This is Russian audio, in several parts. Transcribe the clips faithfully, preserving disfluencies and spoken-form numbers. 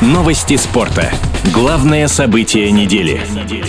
Новости спорта. Главное событие недели.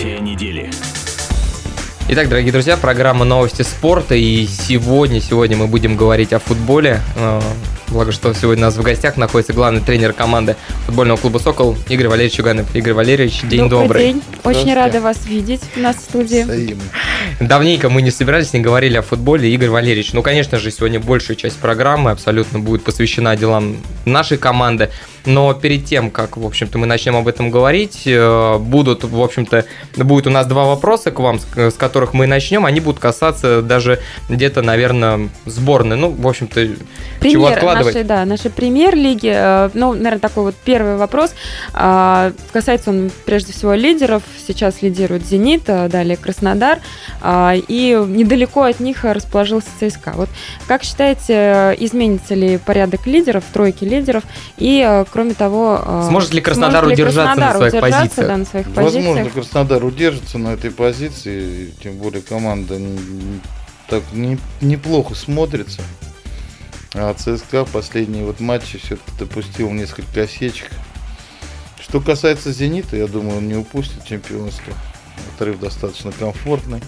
Итак, дорогие друзья, программа «Новости спорта». И сегодня, сегодня мы будем говорить о футболе. Благо, что сегодня у нас в гостях находится главный тренер команды футбольного клуба «Сокол» Игорь Валерьевич Чуганов. Игорь Валерьевич, день добрый. Добрый день. Очень рада вас видеть у нас в студии. Взаимно. Давненько мы не собирались, не говорили о футболе. Игорь Валерьевич, ну, конечно же, сегодня большая часть программы абсолютно будет посвящена делам нашей команды. Но перед тем, как, в общем-то, мы начнем об этом говорить, будут, в общем-то, будет у нас два вопроса к вам, с которых мы начнем. Они будут касаться даже где-то, наверное, сборной. Ну, в общем-то, Пример чего откладывать. Нашей, да, нашей премьер-лиги. Ну, наверное, такой вот первый вопрос. Касается он, прежде всего, лидеров. Сейчас лидирует «Зенит», далее «Краснодар». И недалеко от них расположился ЦСКА. Вот как считаете, изменится ли порядок лидеров, тройки лидеров? И, кроме того, сможет ли Краснодар сможет ли удержаться Краснодар на своих удержаться, позициях? Да, на своих Возможно, позициях? Краснодар удержится на этой позиции, тем более команда так не, неплохо смотрится. А ЦСКА в последние вот матчи все-таки допустил несколько осечек. Что касается «Зенита», я думаю, он не упустит чемпионство. Отрыв достаточно комфортный.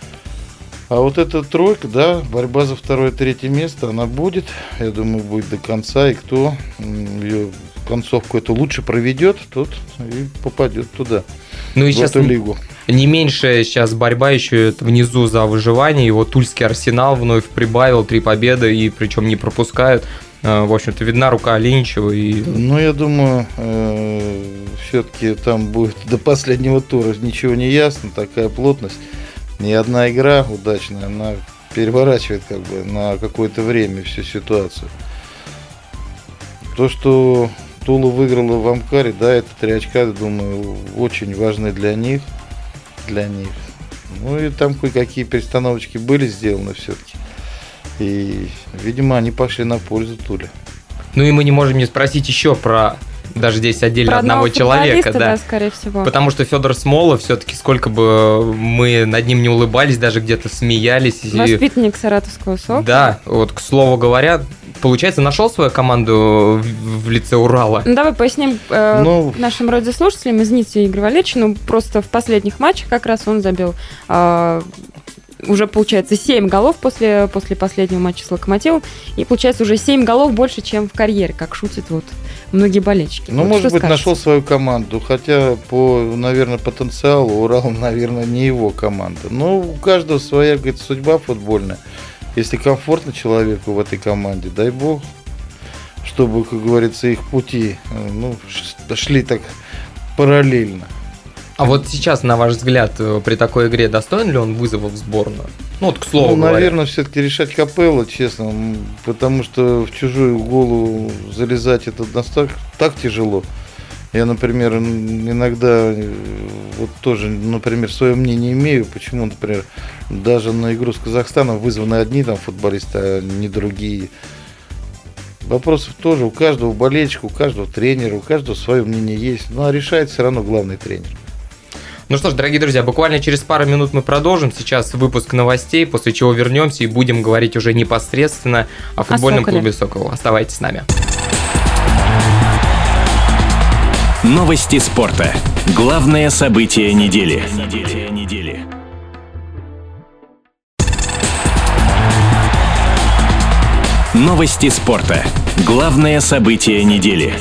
А вот эта тройка, да, борьба за второе-третье место, она будет. Я думаю, будет до конца. И кто ее концовку эту лучше проведет, тот и попадет туда, ну и в сейчас эту лигу. Не меньше сейчас борьба еще внизу за выживание. Его тульский «Арсенал» вновь прибавил три победы, и причем не пропускают. В общем-то, видна рука Леничева. И... Ну, я думаю, э, все-таки там будет до последнего тура ничего не ясно. Такая плотность. Ни одна игра удачная, она переворачивает как бы на какое-то время всю ситуацию. То, что Тула выиграла в Амкаре, да, это три очка, я думаю, очень важны для них. Для них. Ну и там кое-какие перестановочки были сделаны все-таки. И, видимо, они пошли на пользу Туле. Ну и мы не можем не спросить еще про даже здесь отдельно про одного человека, да. да, скорее всего. Потому что Федор Смолов, все-таки сколько бы мы над ним не улыбались, даже где-то смеялись. Воспитанник саратовского «Сокола». Да, вот к слову говоря, получается, нашел свою команду в лице Урала. Ну, давай поясним э, ну, нашим радиослушателям. Извините, Игорь Валерьевич, ну просто в последних матчах как раз он забил э, уже, получается, семь голов после, после последнего матча с «Локомотивом. И, получается, уже семь голов больше, чем в карьере, как шутят вот многие болельщики. Ну, вот может быть, скажете? нашел свою команду. Хотя по, наверное, потенциалу Урал, наверное, не его команда. Но у каждого своя, говорит, судьба футбольная. Если комфортно человеку в этой команде, дай бог, чтобы, как говорится, их пути ну, шли так параллельно. А вот сейчас, на ваш взгляд, при такой игре достоин ли он вызова в сборную? Ну, вот к слову Ну, говоря. наверное, все-таки решать Капелло, честно, потому что в чужую голову залезать это настолько так тяжело. Я, например, иногда вот тоже, например, свое мнение имею, почему, например, даже на игру с Казахстаном вызваны одни там футболисты, а не другие. Вопросов тоже у каждого болельщика, у каждого тренера, у каждого свое мнение есть, но решает все равно главный тренер. Ну что ж, дорогие друзья, буквально через пару минут мы продолжим. Сейчас выпуск новостей, после чего вернемся и будем говорить уже непосредственно о футбольном клубе «Сокол». Оставайтесь с нами. Новости спорта. Главное событие недели. Новости спорта. Главное событие недели.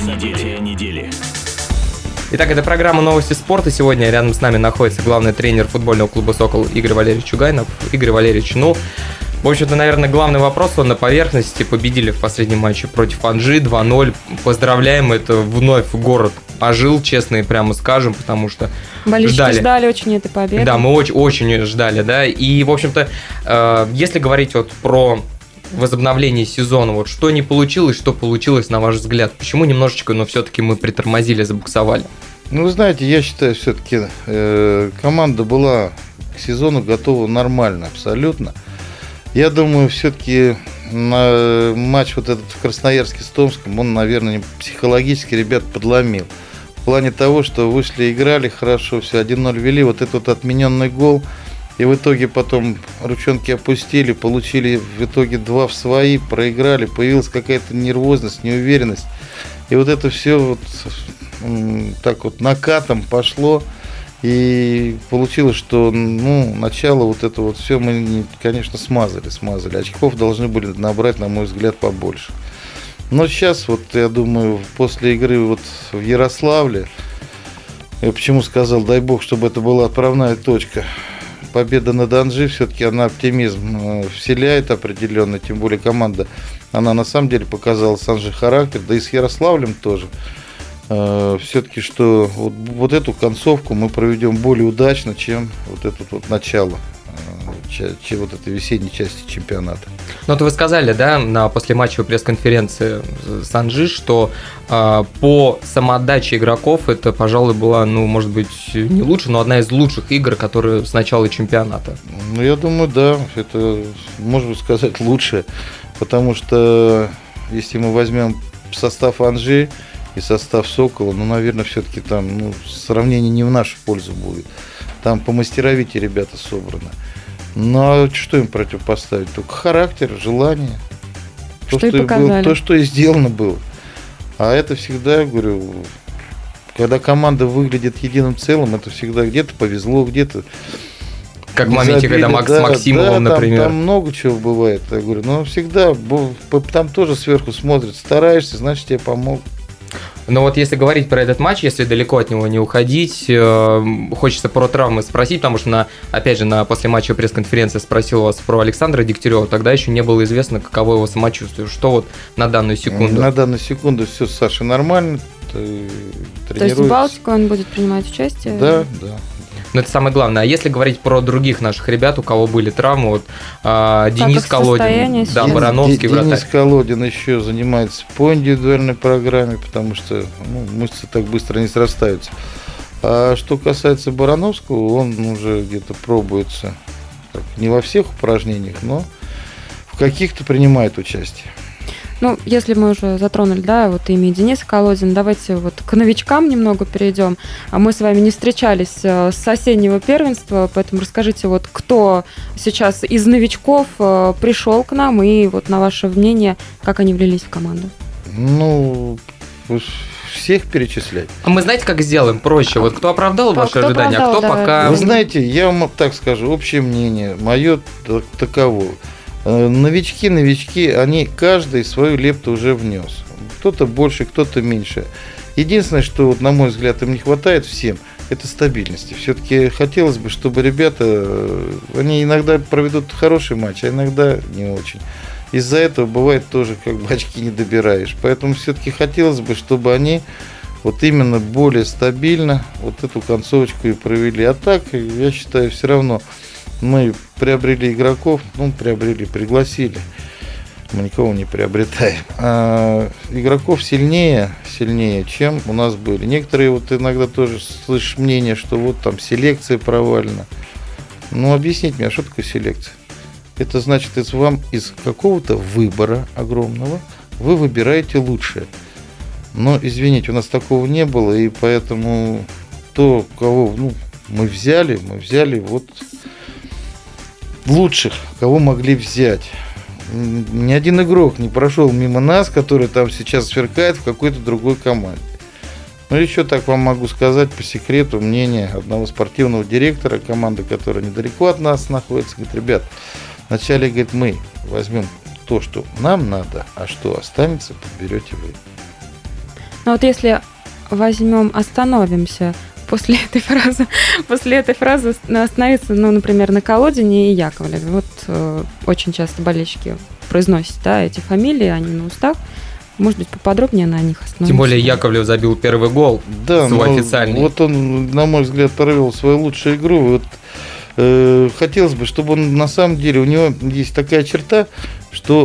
Итак, это программа «Новости спорта». Сегодня рядом с нами находится главный тренер футбольного клуба «Сокол» Игорь Валерьевич Чуганов. Игорь Валерьевич, ну, в общем-то, наверное, главный вопрос, он на поверхности. Победили в последнем матче против Анжи два ноль. Поздравляем, это вновь город ожил, честно и прямо скажем, потому что болельщики ждали. ждали очень этой победы. Да, мы очень, очень ждали, да. И, в общем-то, э, если говорить вот про возобновление сезона, вот что не получилось, что получилось, на ваш взгляд? Почему немножечко, но все-таки мы притормозили, забуксовали? Ну, вы знаете, я считаю, все-таки э, команда была к сезону готова нормально, абсолютно. Я думаю, все-таки на матч вот этот в Красноярске с Томском, он, наверное, психологически ребят подломил. В плане того, что вышли, играли хорошо, все, один ноль вели, вот этот вот отмененный гол. И в итоге потом ручонки опустили, получили в итоге два в свои, проиграли, появилась какая-то нервозность, неуверенность. И вот это все вот м, так вот накатом пошло. И получилось, что ну, начало вот это вот все мы, конечно, смазали, смазали. Очков должны были набрать, на мой взгляд, побольше. Но сейчас, вот я думаю, после игры вот в Ярославле, я почему сказал, дай бог, чтобы это была отправная точка. Победа над Анжи, все-таки она оптимизм вселяет определенно, тем более команда, она на самом деле показала с Анжи характер, да и с Ярославлем тоже. Все-таки, что вот, вот эту концовку мы проведем более удачно, чем вот это вот начало, чем вот этой весенней части чемпионата. Ну, вот вы сказали, да, на послематчевой пресс-конференции с Анжи, что э, по самоотдаче игроков это, пожалуй, была, ну, может быть, не лучше, но одна из лучших игр, которые с начала чемпионата. Ну, я думаю, да, это, можно сказать, лучше, потому что если мы возьмем состав Анжи и состав Сокола, ну, наверное, все-таки там ну, сравнение не в нашу пользу будет. Там по мастеровите ребята собраны. Ну, а что им противопоставить? Только характер, желание. То, что, что, и было, то, что и сделано было. А это всегда, я говорю, когда команда выглядит единым целым, это всегда где-то повезло, где-то... Как в моменте, когда Макс да, Максимовым, да, например. Там, там много чего бывает, я говорю. Но всегда, там тоже сверху смотрят, стараешься, значит, тебе помог. Но вот если говорить про этот матч, если далеко от него не уходить, э, хочется про травмы спросить, потому что, на, опять же, на послематчевой пресс-конференции спросил вас про Александра Дегтярева, тогда еще не было известно, каково его самочувствие. Что вот на данную секунду? На данную секунду все с Сашей нормально. То есть в Балтику он будет принимать участие? Да, да. Но это самое главное. А если говорить про других наших ребят, у кого были травмы, вот а, Денис Колодин, да, Барановский, Денис вратарь. Колодин еще занимается по индивидуальной программе, потому что ну, мышцы так быстро не срастаются. А что касается Барановского, он уже где-то пробуется, так, не во всех упражнениях, но в каких-то принимает участие. Ну, если мы уже затронули, да, вот имя Дениса Колодина, давайте вот к новичкам немного перейдем. А мы с вами не встречались с осеннего первенства, поэтому расскажите, вот кто сейчас из новичков пришел к нам, и вот на ваше мнение, как они влились в команду? Ну, всех перечислять. А мы знаете, как сделаем? Проще. Вот кто оправдал кто, ваши кто ожидания, оправдал, а кто да, пока... Вы знаете, я вам так скажу, общее мнение, мое таково. Новички, новички, они каждый свою лепту уже внес. Кто-то больше, кто-то меньше. Единственное, что, вот, на мой взгляд, им не хватает всем, это стабильности. Все-таки хотелось бы, чтобы ребята, они иногда проведут хороший матч, а иногда не очень. Из-за этого бывает тоже, как бы, очки не добираешь. Поэтому все-таки хотелось бы, чтобы они вот именно более стабильно вот эту концовочку и провели. А так, я считаю, все равно мы приобрели игроков, ну, приобрели, пригласили. Мы никого не приобретаем. А игроков сильнее, сильнее, чем у нас были. Некоторые вот иногда тоже слышишь мнение, что вот там селекция провалена. Ну, объясните мне, а что такое селекция? Это значит, из вам из какого-то выбора огромного вы выбираете лучшее. Но, извините, у нас такого не было, и поэтому то, кого ну, мы взяли, мы взяли вот лучших, кого могли взять. Ни один игрок не прошел мимо нас, который там сейчас сверкает в какой-то другой команде. Ну, еще так вам могу сказать по секрету мнение одного спортивного директора команды, которая недалеко от нас находится. Говорит, ребят, вначале, говорит, мы возьмем то, что нам надо, а что останется, подберете вы. Ну вот если возьмем, остановимся после этой фразы, после этой фразы остановиться, ну, например, на Колодине и Яковлеве. Вот э, очень часто болельщики произносят, да, эти фамилии, они на устах. Может быть, поподробнее на них остановимся. Тем более Яковлев забил первый гол, да, свой официальный. Вот он, на мой взгляд, провел свою лучшую игру. Вот, э, хотелось бы, чтобы он на самом деле, у него есть такая черта, что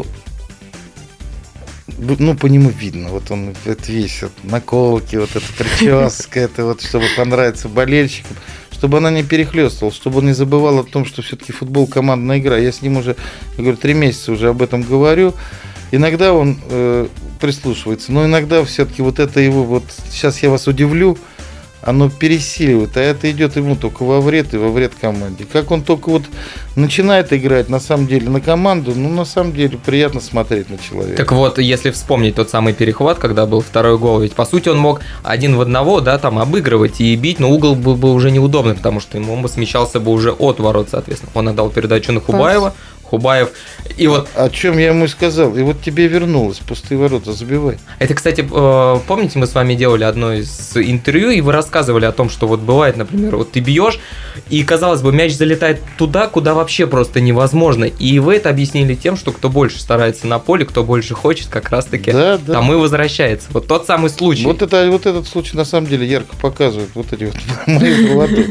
ну, по нему видно, вот он это весь, вот, наколки, вот эта прическа, это вот, чтобы понравиться болельщикам, чтобы она не перехлёстывала, чтобы он не забывал о том, что все-таки футбол командная игра. Я с ним уже, я говорю, три месяца уже об этом говорю. Иногда он э, прислушивается, но иногда все-таки вот это его, вот сейчас я вас удивлю, оно пересиливает, а это идет ему только во вред и во вред команде. Как он только вот начинает играть, на самом деле, на команду, ну, на самом деле, приятно смотреть на человека. Так вот, если вспомнить тот самый перехват, когда был второй гол, ведь, по сути, он мог один в одного, да, там, обыгрывать и бить, но угол был бы уже неудобный, потому что ему бы смещался бы уже от ворот, соответственно. Он отдал передачу на Хубаева, Хубаев, и вот... О чем я ему и сказал, и вот тебе вернулось, пустые ворота, забивай. Это, кстати, помните, мы с вами делали одно из интервью, и вы рассказывали о том, что вот бывает, например, вот ты бьешь, и, казалось бы, мяч залетает туда, куда вообще просто невозможно, и вы это объяснили тем, что кто больше старается на поле, кто больше хочет, как раз-таки да, да. там и возвращается. Вот тот самый случай. Вот, это, вот этот случай, на самом деле, ярко показывает вот эти вот мои правоты.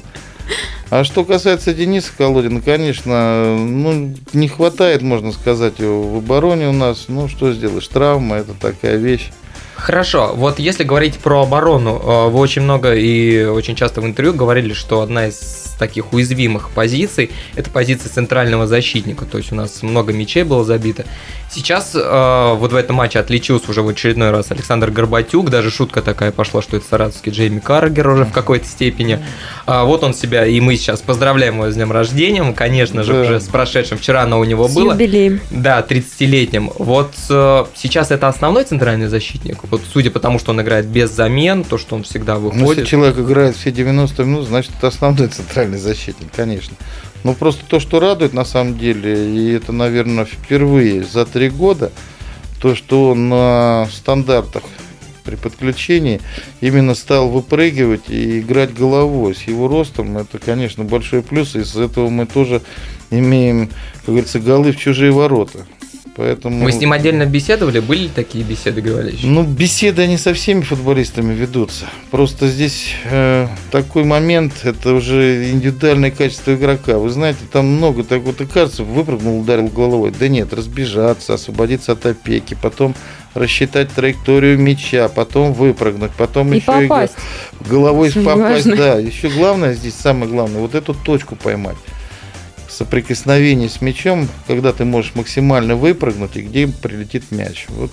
А что касается Дениса Колодина, конечно, ну, не хватает, можно сказать, его в обороне у нас. Ну, что сделаешь, травма, это такая вещь. Хорошо, вот если говорить про оборону, вы очень много и очень часто в интервью говорили, что одна из таких уязвимых позиций – это позиция центрального защитника, то есть у нас много мячей было забито. Сейчас вот в этом матче отличился уже в очередной раз Александр Горбатюк, даже шутка такая пошла, что это саратовский Джейми Каррагер уже в какой-то степени. Вот он себя, и мы сейчас поздравляем его с днем рождения, конечно же, да. Уже с прошедшим, вчера оно у него с было. Юбилеем. Да, тридцатилетним. Вот сейчас это основной центральный защитник, вот судя по тому, что он играет без замен, то, что он всегда выходит. Ну, если человек играет все девяносто минут, значит, это основной центральный защитник, конечно. Но просто то, что радует на самом деле, и это, наверное, впервые за три года, то, что он на стандартах при подключении именно стал выпрыгивать и играть головой. С его ростом это, конечно, большой плюс, и из этого мы тоже имеем, как говорится, голы в чужие ворота. Поэтому... Мы с ним отдельно беседовали, были ли такие беседы, Игорь Валерьевич? Ну, беседы, они со всеми футболистами ведутся. Просто здесь э, такой момент, это уже индивидуальное качество игрока. Вы знаете, там много так вот, и кажется, выпрыгнул, ударил головой. Да нет, разбежаться, освободиться от опеки, потом рассчитать траекторию мяча, потом выпрыгнуть, потом и еще попасть. И головой Очень попасть. важно. Да, еще главное здесь, самое главное, вот эту точку поймать. Соприкосновение с мячом, когда ты можешь максимально выпрыгнуть и где прилетит мяч. Вот.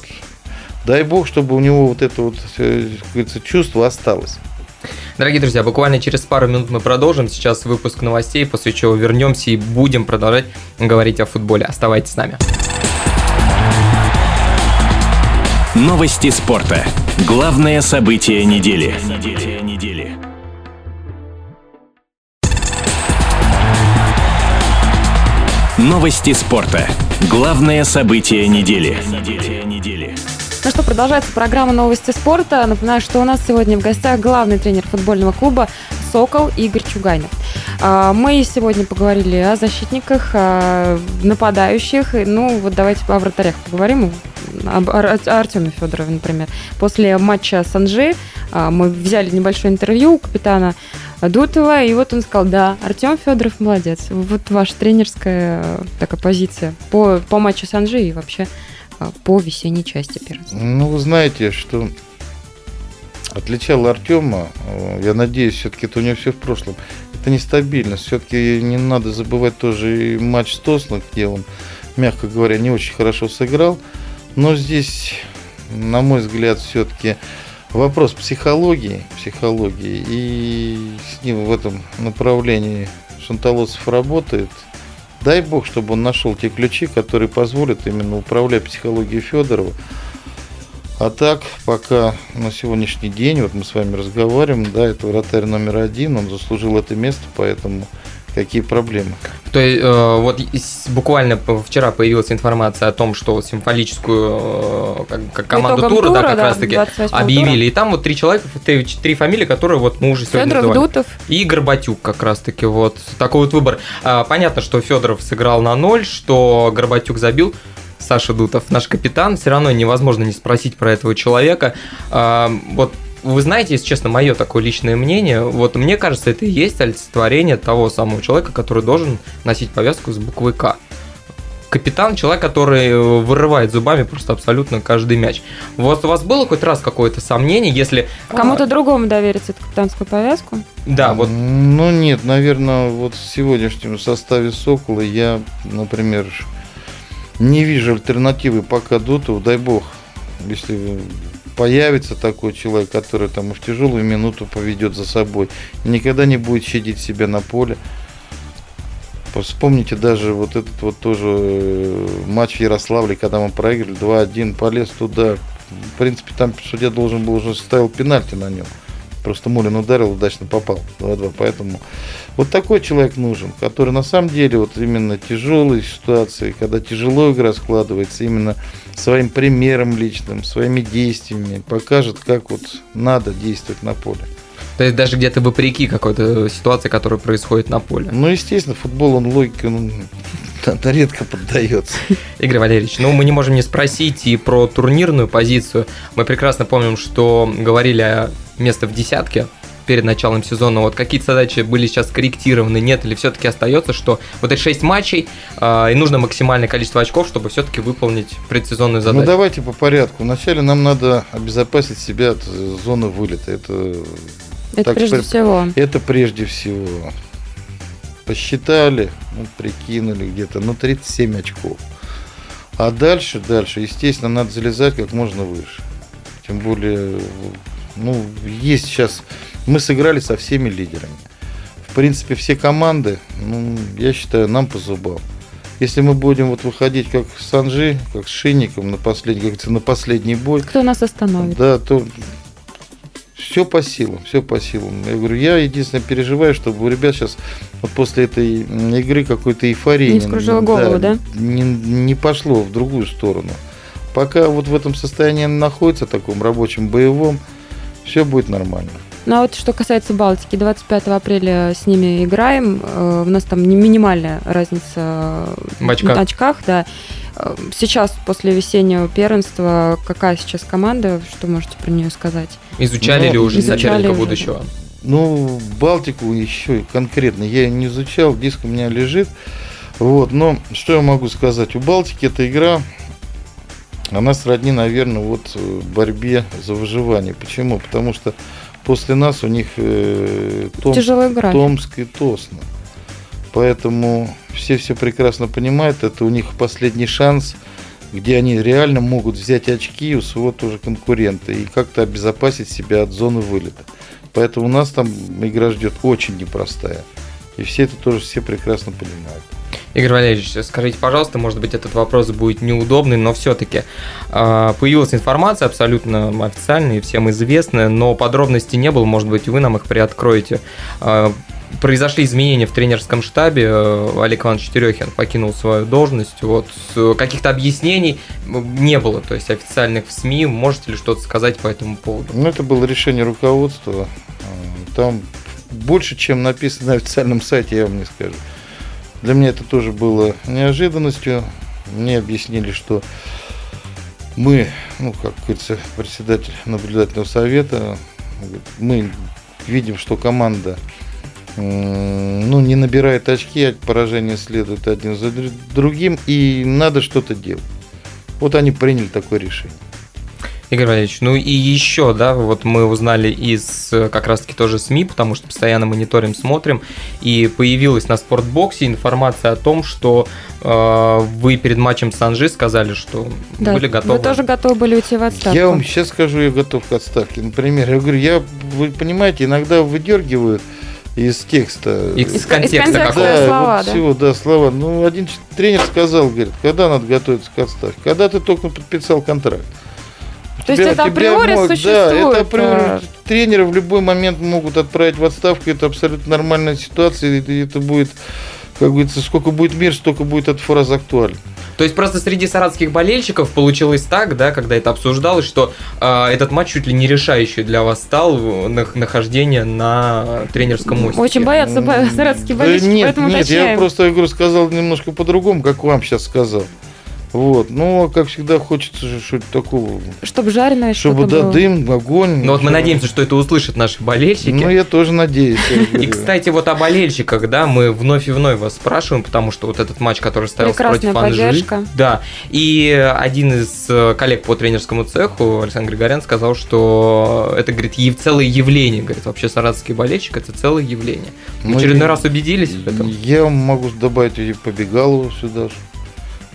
Дай бог, чтобы у него вот это вот, как говорится, чувство осталось. Дорогие друзья, буквально через пару минут мы продолжим. Сейчас выпуск новостей, после чего вернемся и будем продолжать говорить о футболе. Оставайтесь с нами. Новости спорта. Главное событие недели. Новости спорта. Главное событие недели. Ну что, продолжается программа «Новости спорта». Напоминаю, что у нас сегодня в гостях главный тренер футбольного клуба «Сокол» Игорь Чугайнов. Мы сегодня поговорили о защитниках, о нападающих. Ну, вот давайте о вратарях поговорим. Об Артеме Федорове, например. После матча с Анжи мы взяли небольшое интервью у капитана Дутова, и вот он сказал: да, Артем Федоров молодец. Вот ваша тренерская такая позиция по, по матчу с Анжи и вообще по весенней части первенства. Ну, вы знаете, что отличало Артема, я надеюсь, все-таки это у него все в прошлом, это нестабильность. Все-таки не надо забывать тоже и матч с Тосно, где он, мягко говоря, не очень хорошо сыграл. Но здесь, на мой взгляд, все-таки вопрос психологии, психологии, и с ним в этом направлении Шанталосов работает. Дай бог, чтобы он нашел те ключи, которые позволят именно управлять психологией Федорова. А так, пока на сегодняшний день, вот мы с вами разговариваем, да, это вратарь номер один, он заслужил это место, поэтому какие проблемы? То есть, э, вот буквально вчера появилась информация о том, что символическую э, как, команду тура, тура, да, как да, раз таки объявили. Тура. И там вот три человека, три, три фамилии, которые вот мы уже сегодня Федоров, называли. Дутов. И Горбатюк как раз таки. Вот такой вот выбор. А, понятно, что Федоров сыграл на ноль, что Горбатюк забил. Саша Дутов, наш капитан. Все равно невозможно не спросить про этого человека. А, вот вы знаете, если честно, мое такое личное мнение, вот мне кажется, это и есть олицетворение того самого человека, который должен носить повязку с буквой «К». Капитан – человек, который вырывает зубами просто абсолютно каждый мяч. Вот у вас было хоть раз какое-то сомнение, если… Кому-то другому доверить эту капитанскую повязку? Да, вот… Ну нет, наверное, вот в сегодняшнем составе «Сокола» я, например, не вижу альтернативы пока Дутову, дай бог, если появится такой человек, который там и в тяжелую минуту поведет за собой, никогда не будет щадить себя на поле. Вспомните даже вот этот вот тоже матч в Ярославле, когда мы проиграли два один, полез туда. В принципе, там судья должен был уже ставил пенальти на нем. Просто Мулин ударил, удачно попал. два-два. Поэтому вот такой человек нужен, который на самом деле вот именно тяжелые ситуации, когда тяжело игра складывается, именно своим примером личным, своими действиями покажет, как вот надо действовать на поле. То есть даже где-то вопреки какой-то ситуации, которая происходит на поле. Ну, естественно, футбол, он логике, он редко поддается. Игорь Валерьевич, ну мы не можем не спросить и про турнирную позицию. Мы прекрасно помним, что говорили о месте в десятке перед началом сезона. Вот какие-то задачи были сейчас скорректированы, нет? Или все-таки остается, что вот эти шесть матчей, э, и нужно максимальное количество очков, чтобы все-таки выполнить предсезонную задачу? Ну, давайте по порядку. Вначале нам надо обезопасить себя от зоны вылета. Это... Это Так, прежде при... всего. Это прежде всего. Посчитали, ну, прикинули где-то, ну, тридцать семь очков. А дальше, дальше, естественно, надо залезать как можно выше. Тем более, ну, есть сейчас... Мы сыграли со всеми лидерами. В принципе, все команды, ну, я считаю, нам по зубам. Если мы будем вот выходить как с Анжи, как с Шинником на последний, как на последний бой... Кто нас остановит? Да, то... Все по силам, все по силам. Я говорю, я единственное переживаю, чтобы у ребят сейчас вот после этой игры какой-то эйфории не скружило голову, да? да? Не, не пошло в другую сторону. Пока вот в этом состоянии находится, таком рабочем, боевом, все будет нормально. Ну а вот что касается Балтики, двадцать пятого апреля с ними играем, у нас там не минимальная разница в очках. в очках, да. Сейчас, после весеннего первенства, какая сейчас команда, что можете про нее сказать? Изучали ну, ли уже изучали соперника уже. будущего? Ну, Балтику еще конкретно я не изучал, диск у меня лежит. Вот, но что я могу сказать? У Балтики эта игра, она сродни, наверное, вот борьбе за выживание. Почему? Потому что после нас у них э, Томск, Томск и Тосно. Поэтому все все прекрасно понимают, это у них последний шанс, где они реально могут взять очки у своего тоже конкурента и как-то обезопасить себя от зоны вылета. Поэтому у нас там игра ждет очень непростая. И все это тоже все прекрасно понимают. Игорь Валерьевич, скажите, пожалуйста, может быть, этот вопрос будет неудобный, но все-таки э, появилась информация абсолютно официальная и всем известная, но подробностей не было, может быть, вы нам их приоткроете. Э, произошли изменения в тренерском штабе, э, Олег Иванович Терехин покинул свою должность, вот, каких-то объяснений не было, то есть официальных в СМИ, можете ли что-то сказать по этому поводу? Ну, это было решение руководства, там больше, чем написано на официальном сайте, я вам не скажу. Для меня это тоже было неожиданностью. Мне объяснили, что мы, ну, как говорится, председатель наблюдательного совета, мы видим, что команда, ну, не набирает очки, а поражения следуют один за другим, и надо что-то делать. Вот они приняли такое решение. Игорь Валерьевич, ну и еще, да, вот мы узнали из как раз-таки тоже СМИ, потому что постоянно мониторим, смотрим, и появилась на Спортбоксе информация о том, что э, вы перед матчем с Анжи сказали, что да, были готовы. Вы тоже готовы были уйти в отставку. Я вам сейчас скажу, я готов к отставке. Например, я говорю, я, вы понимаете, иногда выдергиваю из текста. Из, из контекста, контекста какого? Да, слова, вот да? всего, да, слова. Ну, один тренер сказал, говорит, когда надо готовиться к отставке? Когда ты только подписал контракт. То есть это априори мог, существует? Да, это априори. А... Тренера в любой момент могут отправить в отставку. Это абсолютно нормальная ситуация. И это будет, как говорится, сколько будет мир, столько будет эта фраза актуальна. То есть просто среди саратовских болельщиков получилось так, да, когда это обсуждалось, что э, этот матч чуть ли не решающий для вас стал нахождение на тренерском мостике. Очень боятся саратовские да болельщики, нет, поэтому нет, уточняем. я просто, я говорю, сказал немножко по-другому, как вам сейчас сказал. Вот, но, как всегда, хочется же что-то такого. Чтобы жареное Чтобы, что-то да, было. дым, огонь. Но вот мы надеемся, что это услышат наши болельщики. Ну, я тоже надеюсь. И, кстати, вот о болельщиках, да, мы вновь и вновь вас спрашиваем, потому что вот этот матч, который ставился Прекрасная против Анжи. поддержка. Да, и один из коллег по тренерскому цеху, Александр Григорян, сказал, что это, говорит, целое явление. Говорит, вообще саратовский болельщик – это целое явление. В Ну, очередной раз убедились в этом? Я могу добавить и Побегалову сюда же.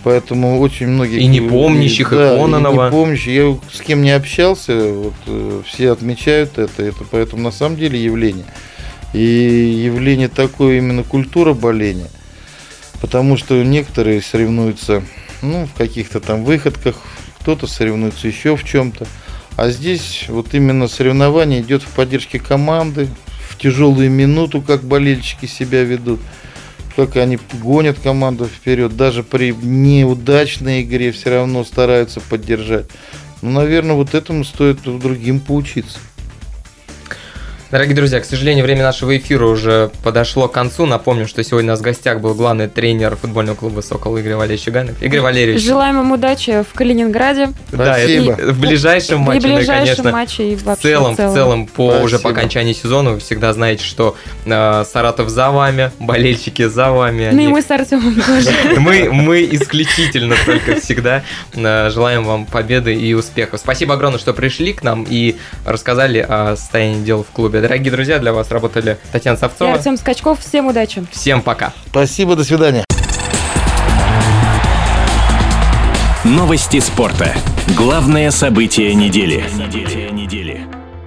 Поэтому очень многие... И не помнящих, да, и Кононова. И не помнящих. Я с кем не общался, вот, все отмечают это. Это поэтому на самом деле явление. И явление такое именно культура боления. Потому что некоторые соревнуются ну, в каких-то там выходках, кто-то соревнуется еще в чем-то. А здесь вот именно соревнование идет в поддержке команды, в тяжелую минуту, как болельщики себя ведут, как они гонят команду вперед, даже при неудачной игре все равно стараются поддержать. Ну, наверное, вот этому стоит другим поучиться. Дорогие друзья, к сожалению, время нашего эфира уже подошло к концу. Напомню, что сегодня у нас в гостях был главный тренер футбольного клуба «Сокол» Игорь Валерьевич Чуганов. Игорь Валерьевич. Желаем вам удачи в Калининграде. Да, Спасибо. и в ближайшем матче, и в ближайшем конечно, матче, и в вообще целом, в целом, по Спасибо. уже по окончании сезона вы всегда знаете, что э, Саратов за вами, болельщики за вами. Ну они... и мы с Артемом тоже. Мы, мы исключительно только всегда э, желаем вам победы и успехов. Спасибо огромное, что пришли к нам и рассказали о состоянии дел в клубе. Дорогие друзья, для вас работали Татьяна И Савцова. Артем Скачков. Всем удачи. Всем пока. Спасибо, до свидания. Новости спорта. Главное событие недели.